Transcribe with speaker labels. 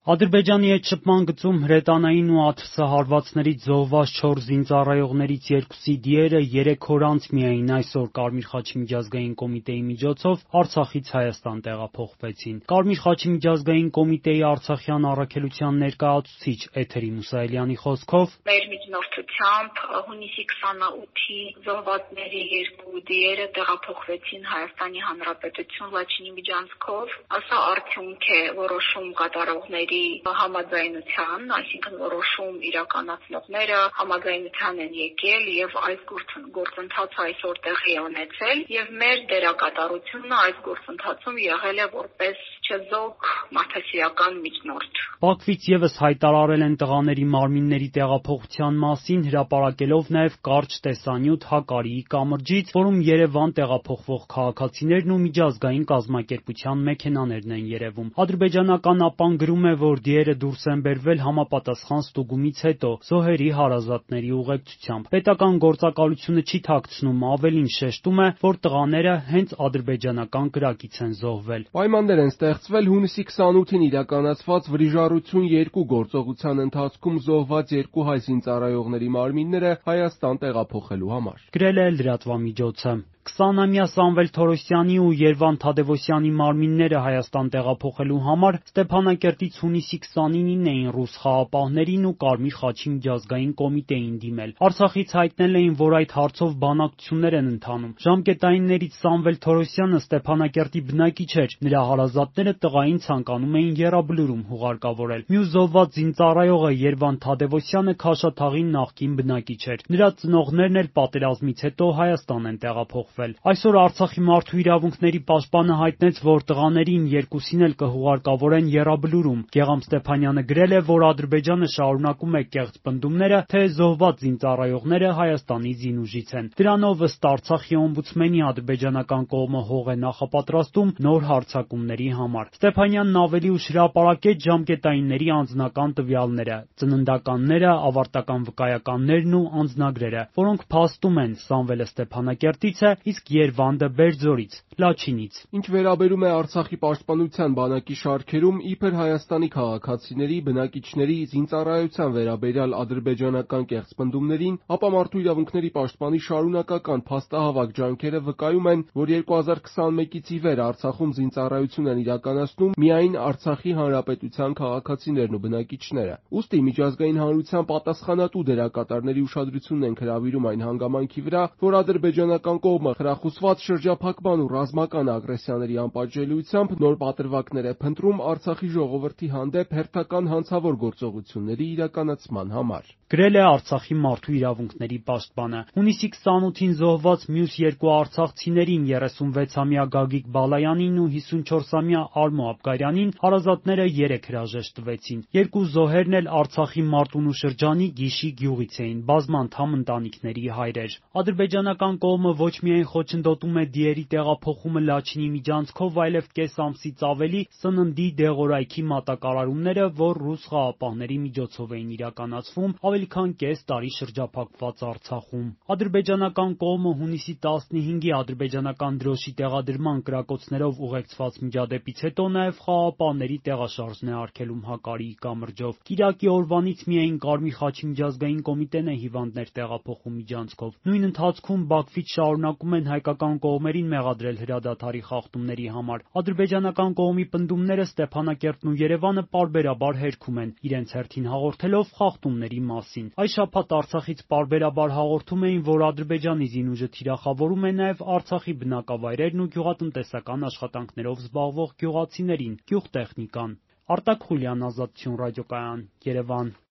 Speaker 1: Ադրբեջանի հետ շփման գծում հրետանային ու ԱԹՍ հարվածներից զոհված 4 զինծառայողներից 2-ի դիերը 3 օր անց միայն այսօր Կարմիր խաչի միջազգային կոմիտեի միջոցով Արցախից Հայաստան տեղափոխվեցին։ Կարմիր խաչի միջազգային կոմիտեի արցախյան առաքելության ներկայացուցիչ Էթերի Մուսայելյանի խոսքով
Speaker 2: մեր միջնորդությամբ հունիսի 28-ի զոհվածների 2 դիերը տեղափոխվեցին Հայաստանի Հանրապետություն Լաչինի միջանցքով։ Սա արդյունք է որոշում կատարողների համաձայնության, այսինքն որոշում իրականացնողները համաձայնության են եկել եւ այս գործընթացը այսօր տեղի է ունեցել եւ մեր դերակատարությունը այս գործընթացում եղել է որպես չեզոք մարդասիրական միջնորդ։
Speaker 1: Բաքվից եւս հայտարարել են տղաների մարմինների տեղափոխության մասին, հրապարակելով նաեւ կարճ տեսանյութ Հակարիի կամրջից, որում Երևան տեղափոխվող քաղաքացիներն ու միջազգային կազմակերպության մեքենաներն են երևում։ Ադրբեջանական ԱՊԱ-ն գրում է, որ դիերը դուրս են բերվել համապատասխան ստուգումից հետո զոհերի հարազատների ուղեկցությամբ։ Պետական գործակալությունը չի թաքցնում, ավելին շեշտում է, որ տղաները հենց ադրբեջանական կրակից են զոհվել։
Speaker 3: Պայմաններ են ստեղծվել հունիսի 28-ին իրականացված վրիժառություն 2 գործողության ընթացքում զոհված 2 հայ զինծառայողների մարմինները Հայաստան տեղափոխելու համար։
Speaker 1: Գրել է լրատվամիջոցը։ 20-ամյա Սամվել Թորոսյանի ու Երվան Թադևոսյանի մարմինները Հայաստան տեղափոխելու համար Ստեփանակերտից հունիսի 29-ին էին ռուս խաղապահներին ու Կարմիր խաչի միջազգային կոմիտեին դիմել։ Արցախից հայտնել էին, որ այդ հարցով բանակցություններ են ընթանում։ Ժամկետայիններից Սամվել Թորոսյանը Ստեփանակերտի բնակիչ էր, նրա հարազատները տղային ցանկանում էին եռաբլուրում հուղարկավորել։ Մյուս զոհված զինծառայողը Երվան Թադևոսյանը Քաշաթաղի նախկին բնակիչ էր։ Նրա ծնողներն էլ պատերազմից հետո Հայաստան են տեղափոխվել։ Այսօր Արցախի մարդու իրավունքների պաշտպանը հայտնեց, որ տղաներին 2-ին էլ կհուղարկավորեն եռաբլուրում։ Գեղամ Ստեփանյանը գրել է, որ Ադրբեջանը շարունակում է կեղծ պնդումները, թե զոհված զինծառայողները Հայաստանի զինուժից են։ Դրանով ըստ Արցախի օմբուդսմենի ադրբեջանական կողմը հող է նախապատրաստում նոր հարձակումների համար։ Ստեփանյանն ավելի ուշ հրապարակեց ժամկետայինների անձնական տվյալները, ծննդականները, ավարտական վկայականներն ու անձնագրերը, որոնք փաստում են Սամվելը Ստեփանակերտից է, իսկ Երվանդը Բերձորից, Լաչինից։
Speaker 3: Ինչ վերաբերում է Արցախի պաշտպանության բանակի շարքերում իբր Հայաստանի քաղաքացիների, բնակիչների զինծառայության վերաբերյալ ադրբեջանական կեղծ պնդումներին, ապա մարդու իրավունքների պաշտպանի շարունակական փաստահավաք ջանքերը վկայում են, որ 2021-ից ի վեր Արցախում զինծառայություն են իրականացնում միայն Արցախի հանրապետության քաղաքացիներն ու բնակիչները։ Ուստի միջազգային հանրության պատասխանատու դերակատարների ուշադրությունն ենք հրավիրում այն հանգամանքի վրա, որ ադրբեջանական կողմը խրախուսված շրջափակման ու ռազմական ագրեսիաների անպատժելիությամբ նոր պատրվակներ է փնտրում Արցախի ժողովրդի հանդեպ հերթական հանցավոր գործողությունների իրականացման համար։
Speaker 1: Գրել է Արցախի մարդու իրավունքների պաշտպանը։ Հունիսի 28-ին զոհված մյուս 2 արցախցիներին 36-ամյա Գագիկ Բալայանին ու 54-ամյա Արմո Աբգարյանին հարազատները 3 հրաժեշտ տվեցին։ 2 զոհերն էլ Արցախի Մարտունու շրջանի Գիշի գյուղից էին, բազմանդամ ընտանիքների հայրեր։ Ադրբեջանական կողմը ոչ միայն խոչընդոտում է դիերի տեղափոխումը Լաչինի միջանցքով, այլև կես ամսից ավելի սննդի դեղորայքի մատակարարումները, որ ռուս խաղապահների միջոցով էին իրականացվում, ավելի քան կես տարի շրջափակված Արցախում։ Ադրբեջանական կողմը հունիսի 15-ի ադրբեջանական դրոշի տեղադրման կրակոցներով ուղեկցված միջադեպից հետո նաև խաղապահների տեղաշարժն է արգելում Հակարիի կամրջով։ Կիրակի օրվանից միայն Կարմիր խաչի միջազգային կոմիտեն է հիվանդներ տեղափոխում միջանցքով։ Նույն ընթացքում Բաքվից շարունակում են հայկական կողմերին մեղադրել հրադադարի խախտումների համար։ Ադրբեջանական կողմի պնդումները Ստեփանակերտն ու Երևանը պարբերաբար հերքում են, իրենց հերթին հաղորդելով խախտումների մասին։ Այս շաբաթ Արցախից պարբերաբար հաղորդում էին, որ Ադրբեջանի զինուժը թիրախավորում է նաև Արցախի բնակավայրերն ու գյուղատնտեսական աշխատանքներով զբաղվող գյուղացիներին, գյուղտեխնիկան։ Արտակ Խուլյան, Ազատություն ռադիոկայան, Երևան։